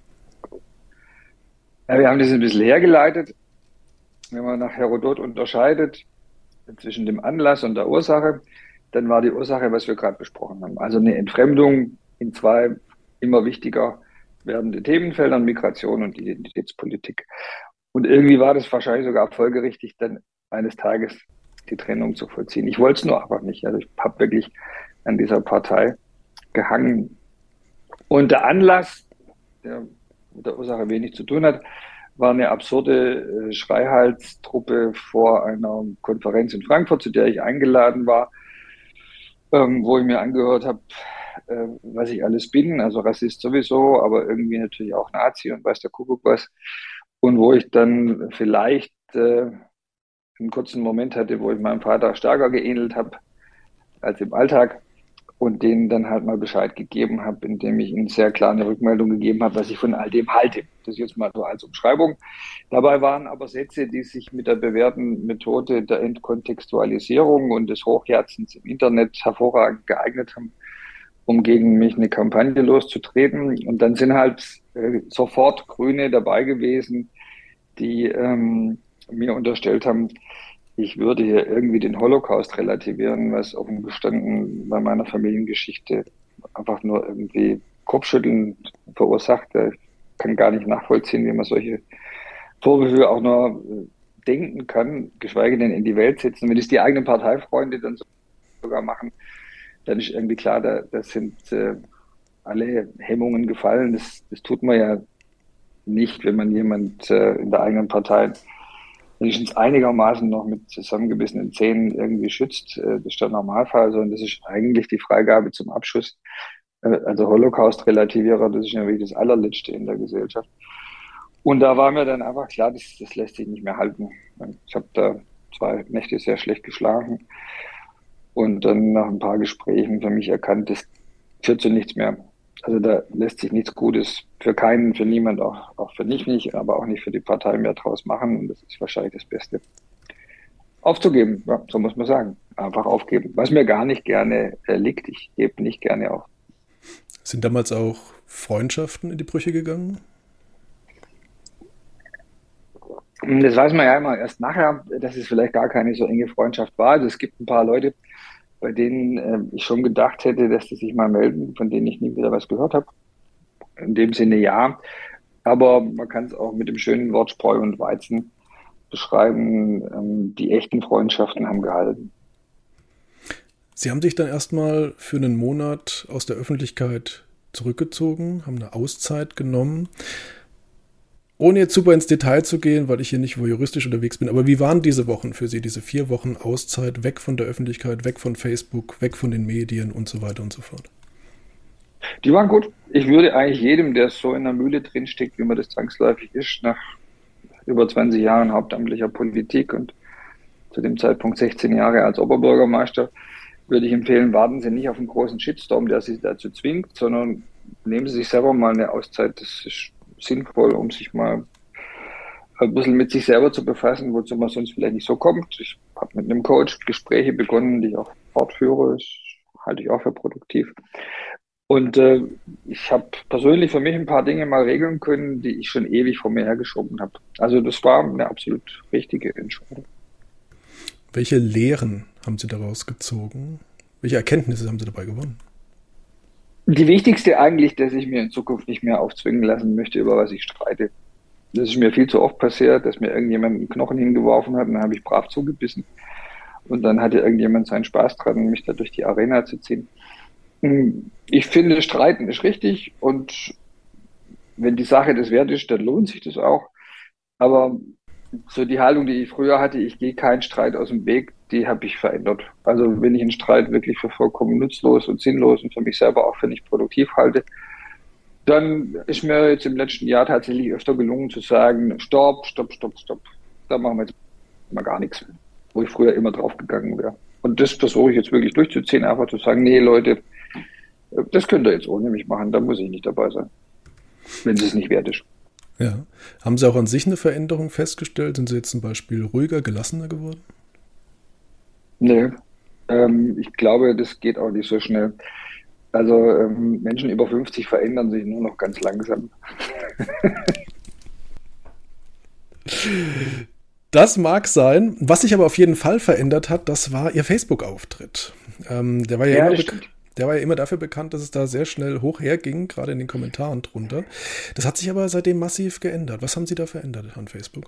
Ja, wir haben das ein bisschen hergeleitet. Wenn man nach Herodot unterscheidet zwischen dem Anlass und der Ursache, dann war die Ursache, was wir gerade besprochen haben. Also eine Entfremdung in zwei immer wichtiger werdende Themenfeldern, Migration und Identitätspolitik. Und irgendwie war das wahrscheinlich sogar folgerichtig, dann eines Tages die Trennung zu vollziehen. Ich wollte es nur einfach nicht. Also ich habe wirklich an dieser Partei gehangen. Und der Anlass, der mit der Ursache wenig zu tun hat, war eine absurde Schreihalstruppe vor einer Konferenz in Frankfurt, zu der ich eingeladen war, wo ich mir angehört habe, was ich alles bin, also Rassist sowieso, aber irgendwie natürlich auch Nazi und weiß der Kuckuck was. Und wo ich dann vielleicht einen kurzen Moment hatte, wo ich meinem Vater stärker geähnelt habe als im Alltag und denen dann halt mal Bescheid gegeben habe, indem ich ihnen sehr klar eine Rückmeldung gegeben habe, was ich von all dem halte. Das ist jetzt mal so als Umschreibung. Dabei waren aber Sätze, die sich mit der bewährten Methode der Entkontextualisierung und des Hochherzens im Internet hervorragend geeignet haben, um gegen mich eine Kampagne loszutreten. Und dann sind halt sofort Grüne dabei gewesen, die mir unterstellt haben, ich würde hier irgendwie den Holocaust relativieren, was offen gestanden bei meiner Familiengeschichte einfach nur irgendwie Kopfschütteln verursacht. Ich kann gar nicht nachvollziehen, wie man solche Vorwürfe auch nur denken kann, geschweige denn in die Welt setzen. Wenn es die eigenen Parteifreunde dann sogar machen, dann ist irgendwie klar, da sind alle Hemmungen gefallen. Das tut man ja nicht, wenn man jemand in der eigenen Partei wenigstens einigermaßen noch mit zusammengebissenen Zähnen irgendwie schützt. Das ist der Normalfall. Und das ist eigentlich die Freigabe zum Abschuss. Also Holocaust-Relativierer, das ist ja wirklich das Allerletzte in der Gesellschaft. Und da war mir dann einfach klar, das lässt sich nicht mehr halten. Ich habe da 2 Nächte sehr schlecht geschlafen und dann nach ein paar Gesprächen für mich erkannt, das führt zu nichts mehr. Also da lässt sich nichts Gutes für keinen, für niemand, auch für mich nicht, aber auch nicht für die Partei mehr draus machen. Und das ist wahrscheinlich das Beste. Aufzugeben, ja, so muss man sagen. Einfach aufgeben. Was mir gar nicht gerne liegt, ich gebe nicht gerne auf. Sind damals auch Freundschaften in die Brüche gegangen? Das weiß man ja immer erst nachher, dass es vielleicht gar keine so enge Freundschaft war. Also es gibt ein paar Leute, bei denen ich schon gedacht hätte, dass die sich mal melden, von denen ich nie wieder was gehört habe. In dem Sinne ja. Aber man kann es auch mit dem schönen Wort Spreu und Weizen beschreiben. Die echten Freundschaften haben gehalten. Sie haben sich dann erstmal für einen Monat aus der Öffentlichkeit zurückgezogen, haben eine Auszeit genommen. Ohne jetzt super ins Detail zu gehen, weil ich hier nicht juristisch unterwegs bin, aber wie waren diese Wochen für Sie, diese 4 Wochen Auszeit, weg von der Öffentlichkeit, weg von Facebook, weg von den Medien und so weiter und so fort? Die waren gut. Ich würde eigentlich jedem, der so in der Mühle drinsteckt, wie man das zwangsläufig ist, nach über 20 Jahren hauptamtlicher Politik und zu dem Zeitpunkt 16 Jahre als Oberbürgermeister, würde ich empfehlen, warten Sie nicht auf einen großen Shitstorm, der Sie dazu zwingt, sondern nehmen Sie sich selber mal eine Auszeit. Das ist sinnvoll, um sich mal ein bisschen mit sich selber zu befassen, wozu man sonst vielleicht nicht so kommt. Ich habe mit einem Coach Gespräche begonnen, die ich auch fortführe. Das halte ich auch für produktiv. Und ich habe persönlich für mich ein paar Dinge mal regeln können, die ich schon ewig vor mir hergeschoben habe. Also das war eine absolut richtige Entscheidung. Welche Lehren haben Sie daraus gezogen? Welche Erkenntnisse haben Sie dabei gewonnen? Die wichtigste eigentlich, dass ich mir in Zukunft nicht mehr aufzwingen lassen möchte, über was ich streite. Das ist mir viel zu oft passiert, dass mir irgendjemand einen Knochen hingeworfen hat und dann habe ich brav zugebissen. Und dann hatte irgendjemand seinen Spaß dran, mich da durch die Arena zu ziehen. Ich finde, Streiten ist richtig und wenn die Sache das wert ist, dann lohnt sich das auch. Aber so die Haltung, die ich früher hatte, ich gehe keinen Streit aus dem Weg, die habe ich verändert. Also wenn ich einen Streit wirklich für vollkommen nutzlos und sinnlos und für mich selber auch für nicht produktiv halte, dann ist mir jetzt im letzten Jahr tatsächlich öfter gelungen zu sagen, stopp, stopp, stopp, stopp. Da machen wir jetzt mal gar nichts, wo ich früher immer drauf gegangen wäre. Und das versuche ich jetzt wirklich durchzuziehen, einfach zu sagen, nee, Leute, das könnt ihr jetzt ohne mich machen, da muss ich nicht dabei sein, wenn es nicht wert ist. Ja. Haben Sie auch an sich eine Veränderung festgestellt? Sind Sie jetzt zum Beispiel ruhiger, gelassener geworden? Nee, ich glaube, das geht auch nicht so schnell. Also Menschen über 50 verändern sich nur noch ganz langsam. Das mag sein. Was sich aber auf jeden Fall verändert hat, das war Ihr Facebook-Auftritt. Der war ja Ja, immer das stimmt. Der war ja immer dafür bekannt, dass es da sehr schnell hoch herging, gerade in den Kommentaren drunter. Das hat sich aber seitdem massiv geändert. Was haben Sie da verändert an Facebook?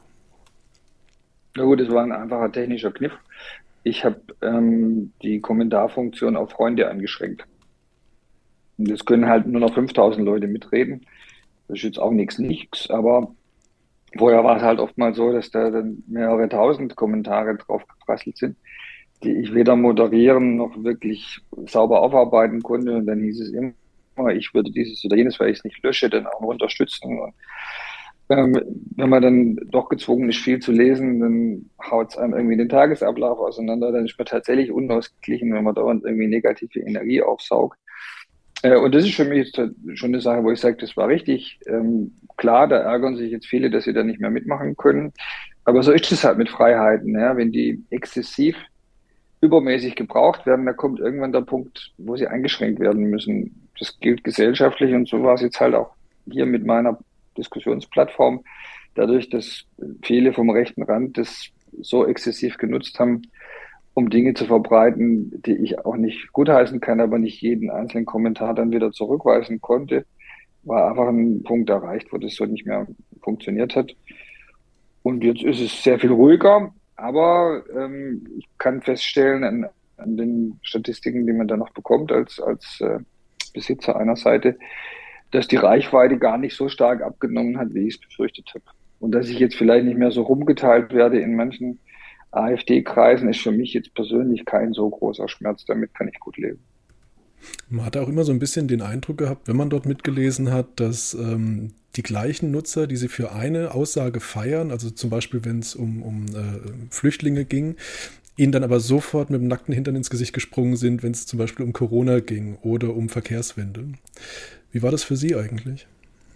Na gut, das war ein einfacher technischer Kniff. Ich habe die Kommentarfunktion auf Freunde eingeschränkt. Und es können halt nur noch 5000 Leute mitreden. Das ist jetzt auch nichts, aber vorher war es halt oft mal so, dass da dann mehrere tausend Kommentare drauf geprasselt sind, die ich weder moderieren noch wirklich sauber aufarbeiten konnte. Und dann hieß es immer, ich würde dieses oder jenes, weil ich es nicht lösche, dann auch noch unterstützen. Und ähm, wenn man dann doch gezwungen ist, viel zu lesen, dann haut es einem irgendwie den Tagesablauf auseinander. Dann ist man tatsächlich unausgeglichen, wenn man dauernd irgendwie negative Energie aufsaugt. Und das ist für mich jetzt schon eine Sache, wo ich sage, das war richtig. Klar, da ärgern sich jetzt viele, dass sie da nicht mehr mitmachen können. Aber so ist es halt mit Freiheiten. Ja? Wenn die exzessiv übermäßig gebraucht werden, da kommt irgendwann der Punkt, wo sie eingeschränkt werden müssen. Das gilt gesellschaftlich und so war es jetzt halt auch hier mit meiner Diskussionsplattform. Dadurch, dass viele vom rechten Rand das so exzessiv genutzt haben, um Dinge zu verbreiten, die ich auch nicht gutheißen kann, aber nicht jeden einzelnen Kommentar dann wieder zurückweisen konnte, war einfach ein Punkt erreicht, wo das so nicht mehr funktioniert hat. Und jetzt ist es sehr viel ruhiger, aber ich kann feststellen an den Statistiken, die man da noch bekommt als Besitzer einer Seite, dass die Reichweite gar nicht so stark abgenommen hat, wie ich es befürchtet habe. Und dass ich jetzt vielleicht nicht mehr so rumgeteilt werde in manchen AfD-Kreisen, ist für mich jetzt persönlich kein so großer Schmerz. Damit kann ich gut leben. Man hat auch immer so ein bisschen den Eindruck gehabt, wenn man dort mitgelesen hat, dass die gleichen Nutzer, die sie für eine Aussage feiern, also zum Beispiel, wenn es um Flüchtlinge ging, ihnen dann aber sofort mit dem nackten Hintern ins Gesicht gesprungen sind, wenn es zum Beispiel um Corona ging oder um Verkehrswende. Wie war das für Sie eigentlich?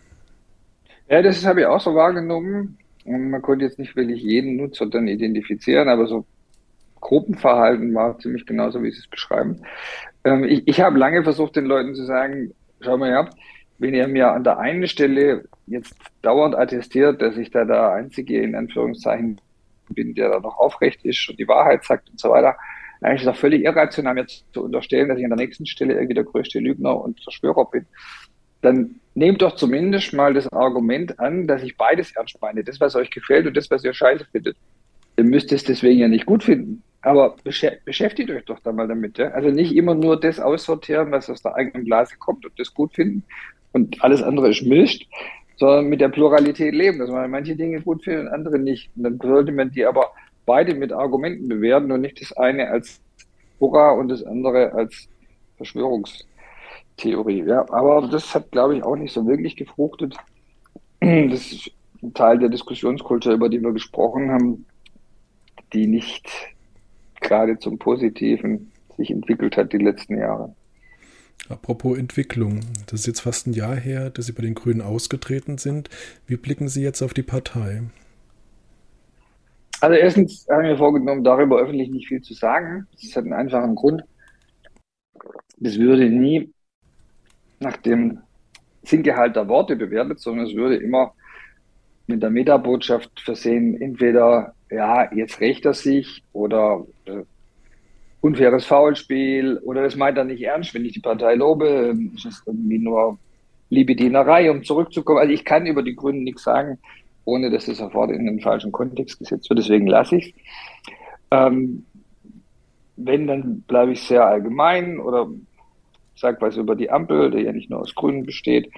Ja, das habe ich auch so wahrgenommen. Und man konnte jetzt nicht wirklich jeden Nutzer dann identifizieren, aber so Gruppenverhalten war ziemlich genauso, wie Sie es beschreiben. Ich habe lange versucht, den Leuten zu sagen, schau mal her, wenn ihr mir an der einen Stelle jetzt dauernd attestiert, dass ich da der Einzige in Anführungszeichen bin, der da noch aufrecht ist und die Wahrheit sagt und so weiter, dann ist es doch völlig irrational, mir zu unterstellen, dass ich an der nächsten Stelle irgendwie der größte Lügner und Verschwörer bin. Dann nehmt doch zumindest mal das Argument an, dass ich beides ernst meine. Das, was euch gefällt und das, was ihr scheiße findet. Ihr müsst es deswegen ja nicht gut finden. Aber beschäftigt euch doch da mal damit. Ja? Also nicht immer nur das aussortieren, was aus der eigenen Blase kommt und das gut finden und alles andere ist Mist, sondern mit der Pluralität leben, dass man manche Dinge gut findet und andere nicht. Und dann sollte man die aber beide mit Argumenten bewerten und nicht das eine als Hurra und das andere als Verschwörungstheorie. Ja, aber das hat, glaube ich, auch nicht so wirklich gefruchtet. Das ist ein Teil der Diskussionskultur, über die wir gesprochen haben, die nicht gerade zum Positiven sich entwickelt hat die letzten Jahre. Apropos Entwicklung, das ist jetzt fast ein Jahr her, dass Sie bei den Grünen ausgetreten sind. Wie blicken Sie jetzt auf die Partei? Also erstens habe ich mir vorgenommen, darüber öffentlich nicht viel zu sagen. Das hat einen einfachen Grund. Das würde nie nach dem Sinngehalt der Worte bewertet, sondern es würde immer mit der Metabotschaft versehen, entweder, ja, jetzt rächt er sich oder unfaires Foulspiel oder das meint er nicht ernst, wenn ich die Partei lobe, ist es irgendwie nur Liebedienerei, um zurückzukommen. Also ich kann über die Grünen nichts sagen, ohne dass es sofort in den falschen Kontext gesetzt wird, deswegen lasse ich es. Ähm, wenn, dann bleibe ich sehr allgemein oder sage was über die Ampel, der ja nicht nur aus Grünen besteht.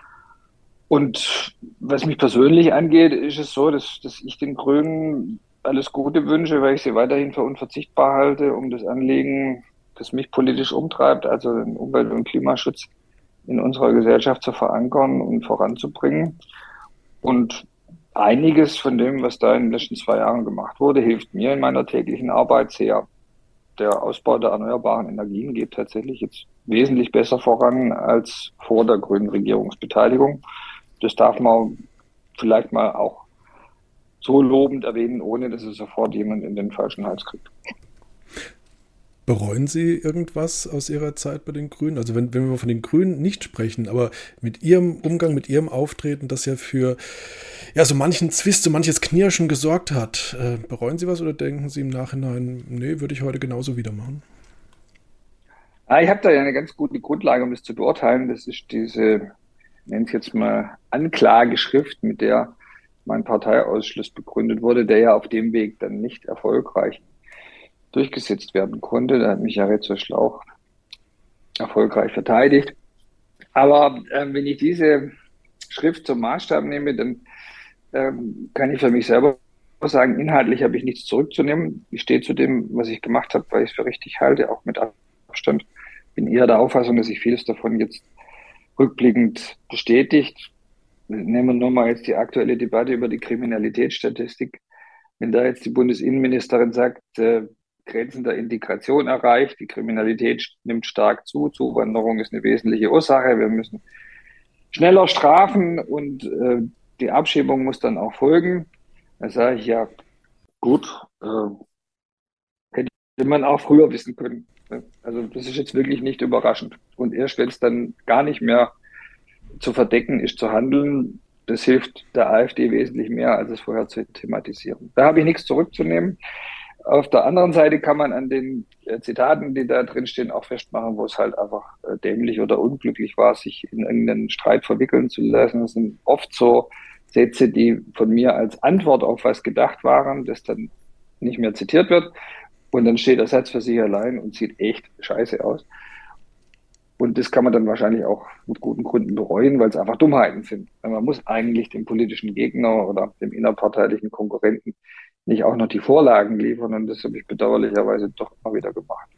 Und was mich persönlich angeht, ist es so, dass ich den Grünen alles Gute wünsche, weil ich sie weiterhin für unverzichtbar halte, um das Anliegen, das mich politisch umtreibt, also den Umwelt- und Klimaschutz in unserer Gesellschaft zu verankern und voranzubringen. Und einiges von dem, was da in den letzten 2 Jahren gemacht wurde, hilft mir in meiner täglichen Arbeit sehr. Der Ausbau der erneuerbaren Energien geht tatsächlich jetzt wesentlich besser voran als vor der grünen Regierungsbeteiligung. Das darf man vielleicht mal auch so lobend erwähnen, ohne dass es sofort jemand in den falschen Hals kriegt. Bereuen Sie irgendwas aus Ihrer Zeit bei den Grünen? Also wenn wir von den Grünen nicht sprechen, aber mit Ihrem Umgang, mit Ihrem Auftreten, das ja für so manchen Zwist, so manches Knirschen gesorgt hat, bereuen Sie was oder denken Sie im Nachhinein, nee, würde ich heute genauso wieder machen? Ich habe da ja eine ganz gute Grundlage, um das zu beurteilen. Das ist diese, nenne ich jetzt mal, Anklageschrift, mit der mein Parteiausschluss begründet wurde, der ja auf dem Weg dann nicht erfolgreich durchgesetzt werden konnte. Da hat mich ja Retzo Schlauch erfolgreich verteidigt. Aber wenn ich diese Schrift zum Maßstab nehme, dann kann ich für mich selber sagen, inhaltlich habe ich nichts zurückzunehmen. Ich stehe zu dem, was ich gemacht habe, weil ich es für richtig halte, auch mit Abstand. Bin eher der Auffassung, dass sich vieles davon jetzt rückblickend bestätigt. Nehmen wir nur mal jetzt die aktuelle Debatte über die Kriminalitätsstatistik. Wenn da jetzt die Bundesinnenministerin sagt, Grenzen der Integration erreicht, die Kriminalität nimmt stark zu, Zuwanderung ist eine wesentliche Ursache, wir müssen schneller strafen und die Abschiebung muss dann auch folgen. Da sage ich ja, gut, hätte man auch früher wissen können. Also das ist jetzt wirklich nicht überraschend. Und erst wenn es dann gar nicht mehr zu verdecken ist, zu handeln, das hilft der AfD wesentlich mehr, als es vorher zu thematisieren. Da habe ich nichts zurückzunehmen. Auf der anderen Seite kann man an den Zitaten, die da drin stehen, auch festmachen, wo es halt einfach dämlich oder unglücklich war, sich in irgendeinen Streit verwickeln zu lassen. Das sind oft so Sätze, die von mir als Antwort auf was gedacht waren, das dann nicht mehr zitiert wird. Und dann steht der Satz für sich allein und sieht echt scheiße aus. Und das kann man dann wahrscheinlich auch mit guten Gründen bereuen, weil es einfach Dummheiten sind. Weil man muss eigentlich dem politischen Gegner oder dem innerparteilichen Konkurrenten nicht auch noch die Vorlagen liefern. Und das habe ich bedauerlicherweise doch mal wieder gemacht.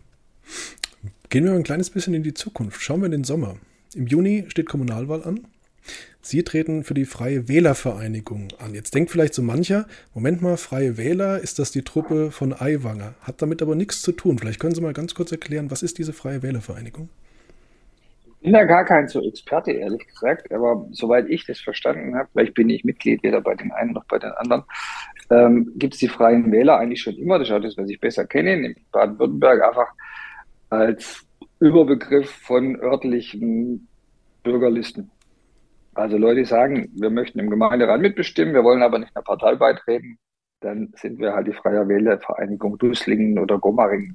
Gehen wir mal ein kleines bisschen in die Zukunft. Schauen wir in den Sommer. Im Juni steht Kommunalwahl an. Sie treten für die Freie Wählervereinigung an. Jetzt denkt vielleicht so mancher, Moment mal, Freie Wähler, ist das die Truppe von Aiwanger? Hat damit aber nichts zu tun. Vielleicht können Sie mal ganz kurz erklären, was ist diese Freie Wählervereinigung? Ich bin da gar kein so Experte, ehrlich gesagt, aber soweit ich das verstanden habe, weil ich bin nicht Mitglied, weder bei den einen noch bei den anderen, gibt es die Freien Wähler eigentlich schon immer. Das ist auch das, was ich besser kenne, nämlich Baden-Württemberg einfach als Überbegriff von örtlichen Bürgerlisten. Also Leute sagen, wir möchten im Gemeinderat mitbestimmen, wir wollen aber nicht einer Partei beitreten, dann sind wir halt die Freie Wählervereinigung Dusslingen oder Gomaringen.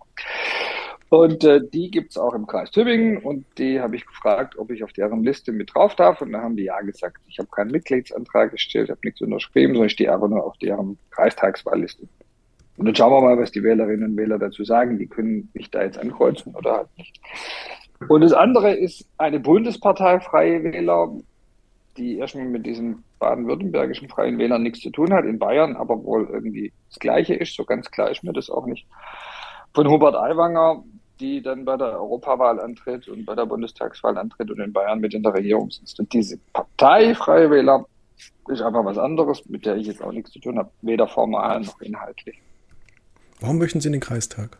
Und die gibt's auch im Kreis Tübingen und die habe ich gefragt, ob ich auf deren Liste mit drauf darf und da haben die ja gesagt. Ich habe keinen Mitgliedsantrag gestellt, habe nichts unterschrieben, sondern ich stehe aber nur auf deren Kreistagswahlliste. Und dann schauen wir mal, was die Wählerinnen und Wähler dazu sagen. Die können mich da jetzt ankreuzen oder halt nicht. Und das andere ist eine Bundespartei Freie Wähler, die erstmal mit diesen baden-württembergischen Freien Wählern nichts zu tun hat, in Bayern aber wohl irgendwie das Gleiche ist. So ganz klar ist mir das auch nicht. Von Hubert Aiwanger, die dann bei der Europawahl antritt und bei der Bundestagswahl antritt und in Bayern mit in der Regierung sitzt. Und diese Partei Freie Wähler ist einfach was anderes, mit der ich jetzt auch nichts zu tun habe, weder formal noch inhaltlich. Warum möchten Sie in den Kreistag?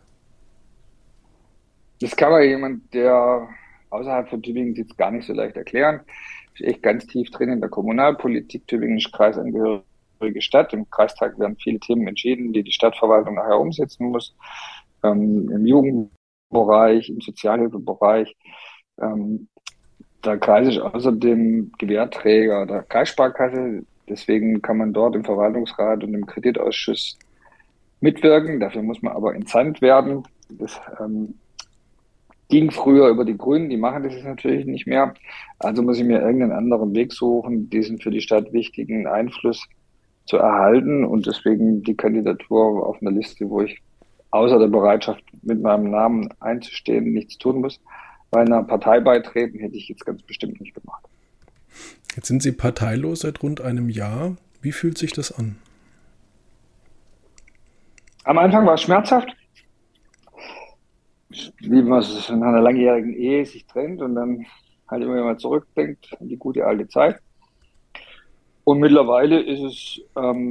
Das kann man jemand, der außerhalb von Tübingen sitzt, gar nicht so leicht erklären. Ich bin echt ganz tief drin in der Kommunalpolitik. Tübingen ist kreisangehörige Stadt. Im Kreistag werden viele Themen entschieden, die die Stadtverwaltung nachher umsetzen muss. Im Jugendbereich, im Sozialhilfebereich. Der Kreis ist außerdem Gewährträger der Kreissparkasse. Deswegen kann man dort im Verwaltungsrat und im Kreditausschuss mitwirken. Dafür muss man aber entsandt werden. Das ging früher über die Grünen, die machen das jetzt natürlich nicht mehr. Also muss ich mir irgendeinen anderen Weg suchen, diesen für die Stadt wichtigen Einfluss zu erhalten und deswegen die Kandidatur auf einer Liste, wo ich außer der Bereitschaft, mit meinem Namen einzustehen, nichts tun muss. Bei einer Partei beitreten hätte ich jetzt ganz bestimmt nicht gemacht. Jetzt sind Sie parteilos seit rund einem Jahr. Wie fühlt sich das an? Am Anfang war es schmerzhaft, wie man es in einer langjährigen Ehe sich trennt und dann halt immer mal zurückdenkt an die gute alte Zeit. Und mittlerweile ist es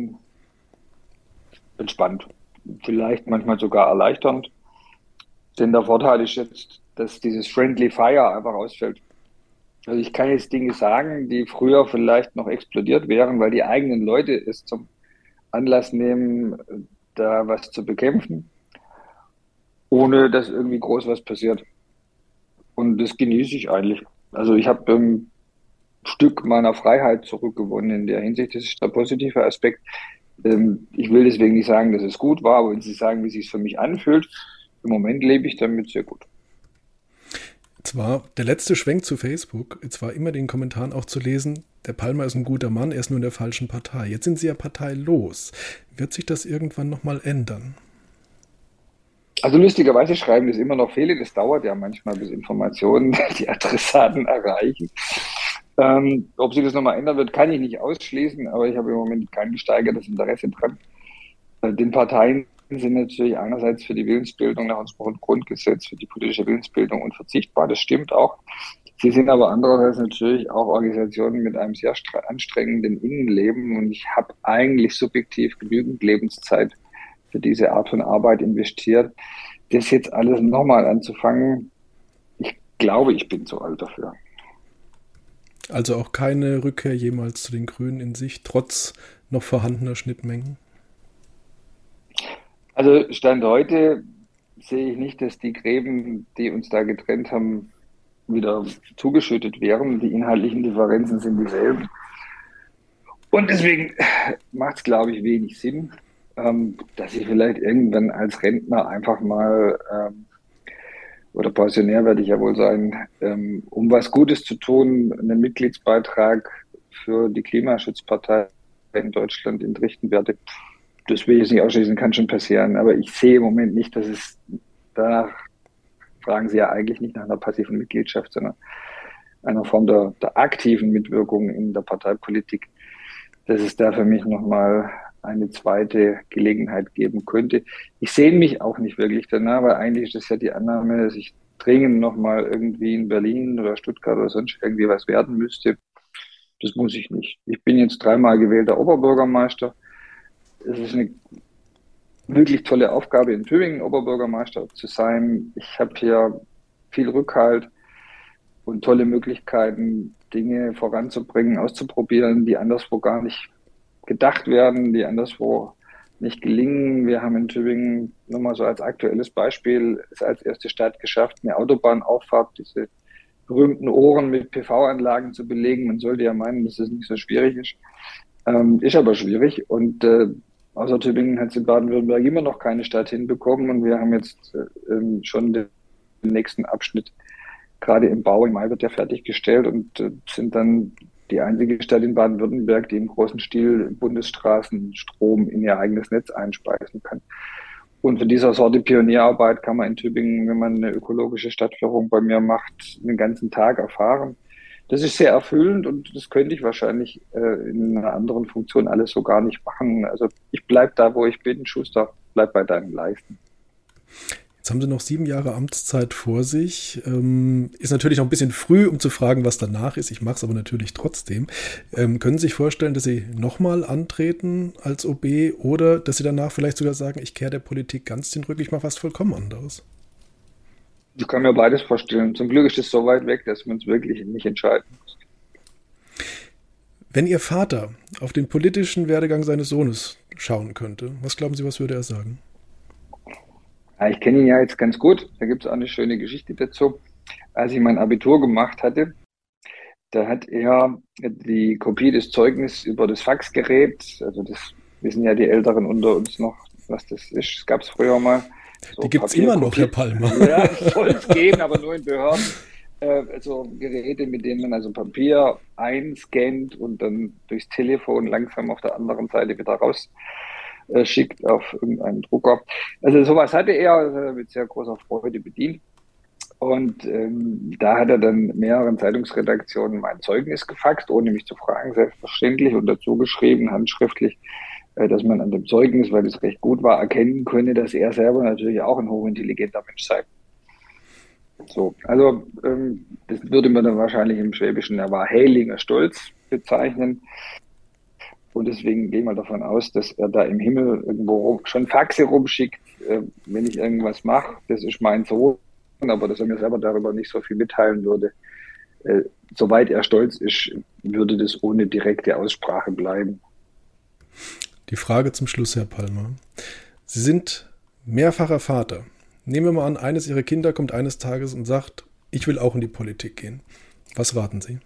entspannt, vielleicht manchmal sogar erleichternd. Denn der Vorteil ist jetzt, dass dieses Friendly Fire einfach ausfällt. Also ich kann jetzt Dinge sagen, die früher vielleicht noch explodiert wären, weil die eigenen Leute es zum Anlass nehmen, da was zu bekämpfen, ohne dass irgendwie groß was passiert. Und das genieße ich eigentlich. Also ich habe ein Stück meiner Freiheit zurückgewonnen in der Hinsicht. Das ist der positive Aspekt. Ich will deswegen nicht sagen, dass es gut war, aber wenn Sie sagen, wie es sich für mich anfühlt, im Moment lebe ich damit sehr gut. Jetzt war der letzte Schwenk zu Facebook, jetzt war immer in den Kommentaren auch zu lesen, der Palmer ist ein guter Mann, er ist nur in der falschen Partei. Jetzt sind Sie ja parteilos. Wird sich das irgendwann nochmal ändern? Also lustigerweise schreiben das immer noch viele. Das dauert ja manchmal, bis Informationen die Adressaten erreichen. Ob sich das nochmal ändern wird, kann ich nicht ausschließen, aber ich habe im Moment kein gesteigertes Interesse dran. Den Parteien sind natürlich einerseits für die Willensbildung nach unserem Grundgesetz, für die politische Willensbildung unverzichtbar. Das stimmt auch. Sie sind aber andererseits natürlich auch Organisationen mit einem sehr anstrengenden Innenleben und ich habe eigentlich subjektiv genügend Lebenszeit für diese Art von Arbeit investiert. Das jetzt alles nochmal anzufangen, ich glaube, ich bin zu alt dafür. Also auch keine Rückkehr jemals zu den Grünen in sich, trotz noch vorhandener Schnittmengen? Also Stand heute sehe ich nicht, dass die Gräben, die uns da getrennt haben, wieder zugeschüttet wären. Die inhaltlichen Differenzen sind dieselben. Und deswegen macht es, glaube ich, wenig Sinn, dass ich vielleicht irgendwann als Rentner einfach mal, oder Pensionär werde ich ja wohl sein, um was Gutes zu tun, einen Mitgliedsbeitrag für die Klimaschutzpartei in Deutschland entrichten werde. Das will ich jetzt nicht ausschließen, kann schon passieren. Aber ich sehe im Moment nicht, dass es danach, fragen Sie ja eigentlich nicht nach einer passiven Mitgliedschaft, sondern einer Form der aktiven Mitwirkung in der Parteipolitik, dass es da für mich nochmal eine zweite Gelegenheit geben könnte. Ich sehe mich auch nicht wirklich danach, weil eigentlich ist das ja die Annahme, dass ich dringend nochmal irgendwie in Berlin oder Stuttgart oder sonst irgendwie was werden müsste. Das muss ich nicht. Ich bin jetzt 3-mal gewählter Oberbürgermeister. Es ist eine wirklich tolle Aufgabe, in Tübingen Oberbürgermeister zu sein. Ich habe hier viel Rückhalt und tolle Möglichkeiten, Dinge voranzubringen, auszuprobieren, die anderswo gar nicht gedacht werden, die anderswo nicht gelingen. Wir haben in Tübingen, nur mal so als aktuelles Beispiel, es als erste Stadt geschafft, eine Autobahnauffahrt, diese berühmten Ohren mit PV-Anlagen zu belegen. Man sollte ja meinen, dass das nicht so schwierig ist. Ist aber schwierig und außer Tübingen hat es in Baden-Württemberg immer noch keine Stadt hinbekommen und wir haben jetzt schon den nächsten Abschnitt gerade im Bau. Im Mai wird der fertiggestellt und sind dann die einzige Stadt in Baden-Württemberg, die im großen Stil Bundesstraßenstrom in ihr eigenes Netz einspeisen kann. Und von dieser Sorte Pionierarbeit kann man in Tübingen, wenn man eine ökologische Stadtführung bei mir macht, einen ganzen Tag erfahren. Das ist sehr erfüllend und das könnte ich wahrscheinlich in einer anderen Funktion alles so gar nicht machen. Also ich bleibe da, wo ich bin. Schuster, bleib bei deinen Leisten. Jetzt haben Sie noch 7 Jahre Amtszeit vor sich. Ist natürlich noch ein bisschen früh, um zu fragen, was danach ist. Ich mache es aber natürlich trotzdem. Können Sie sich vorstellen, dass Sie nochmal antreten als OB oder dass Sie danach vielleicht sogar sagen, ich kehre der Politik ganz den Rücken, ich mache was vollkommen anderes? Ich kann mir beides vorstellen. Zum Glück ist es so weit weg, dass man es wirklich nicht entscheiden muss. Wenn Ihr Vater auf den politischen Werdegang seines Sohnes schauen könnte, was glauben Sie, was würde er sagen? Ja, ich kenne ihn ja jetzt ganz gut. Da gibt es auch eine schöne Geschichte dazu. Als ich mein Abitur gemacht hatte, da hat er die Kopie des Zeugnisses über das Faxgerät, also das wissen ja die Älteren unter uns noch, was das ist. Das gab es früher mal. So die gibt es immer noch, Herr Palmer. Ja, soll es geben, aber nur in Behörden. Also Geräte, mit denen man also Papier einscannt und dann durchs Telefon langsam auf der anderen Seite wieder schickt auf irgendeinen Drucker. Also sowas hatte er mit sehr großer Freude bedient. Und da hat er dann mehreren Zeitungsredaktionen mein Zeugnis gefaxt, ohne mich zu fragen, selbstverständlich, und dazu geschrieben, handschriftlich, dass man an dem Zeugnis, weil es recht gut war, erkennen könne, dass er selber natürlich auch ein hochintelligenter Mensch sei. So, also das würde man dann wahrscheinlich im Schwäbischen, er war Hälinger Stolz bezeichnen. Und deswegen gehen wir davon aus, dass er da im Himmel irgendwo schon Faxe rumschickt, wenn ich irgendwas mache. Das ist mein Sohn, aber dass er mir selber darüber nicht so viel mitteilen würde. Soweit er stolz ist, würde das ohne direkte Aussprache bleiben. Die Frage zum Schluss, Herr Palmer. Sie sind mehrfacher Vater. Nehmen wir mal an, eines Ihrer Kinder kommt eines Tages und sagt, ich will auch in die Politik gehen. Was raten Sie?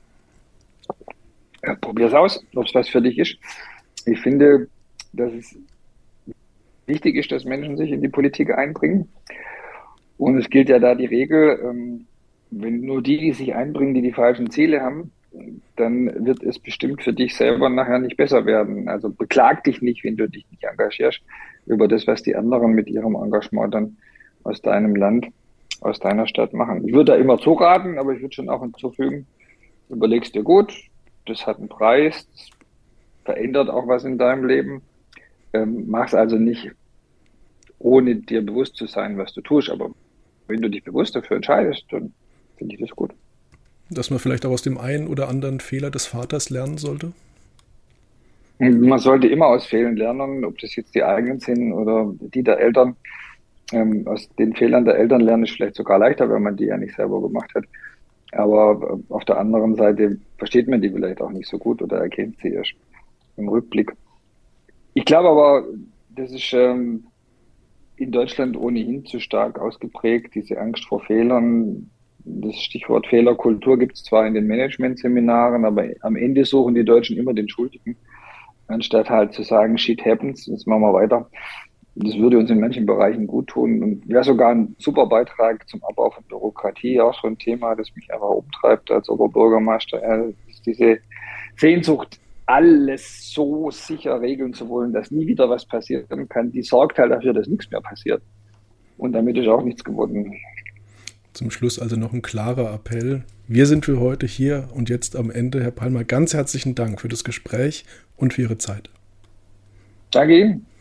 Ja, probier's aus, ob es was für dich ist. Ich finde, dass es wichtig ist, dass Menschen sich in die Politik einbringen. Und es gilt ja da die Regel, wenn nur die sich einbringen, die die falschen Ziele haben, dann wird es bestimmt für dich selber nachher nicht besser werden. Also beklag dich nicht, wenn du dich nicht engagierst, über das, was die anderen mit ihrem Engagement dann aus deinem Land, aus deiner Stadt machen. Ich würde da immer zuraten, aber ich würde schon auch hinzufügen, überlegst dir gut, das hat einen Preis, das verändert auch was in deinem Leben. Mach's also nicht, ohne dir bewusst zu sein, was du tust. Aber wenn du dich bewusst dafür entscheidest, dann finde ich das gut. Dass man vielleicht auch aus dem einen oder anderen Fehler des Vaters lernen sollte? Man sollte immer aus Fehlern lernen, ob das jetzt die eigenen sind oder die der Eltern. Aus den Fehlern der Eltern lernen ist vielleicht sogar leichter, wenn man die ja nicht selber gemacht hat. Aber auf der anderen Seite versteht man die vielleicht auch nicht so gut oder erkennt sie erst im Rückblick. Ich glaube aber, das ist in Deutschland ohnehin zu stark ausgeprägt, diese Angst vor Fehlern. Das Stichwort Fehlerkultur gibt es zwar in den Managementseminaren, aber am Ende suchen die Deutschen immer den Schuldigen, anstatt halt zu sagen, shit happens, jetzt machen wir weiter. Das würde uns in manchen Bereichen gut tun und wäre sogar ein super Beitrag zum Abbau von Bürokratie, auch so ein Thema, das mich einfach umtreibt als Oberbürgermeister. Diese Sehnsucht, alles so sicher regeln zu wollen, dass nie wieder was passieren kann, die sorgt halt dafür, dass nichts mehr passiert. Und damit ist auch nichts gewonnen. Zum Schluss also noch ein klarer Appell. Wir sind für heute hier und jetzt am Ende. Herr Palmer, ganz herzlichen Dank für das Gespräch und für Ihre Zeit. Danke Ihnen.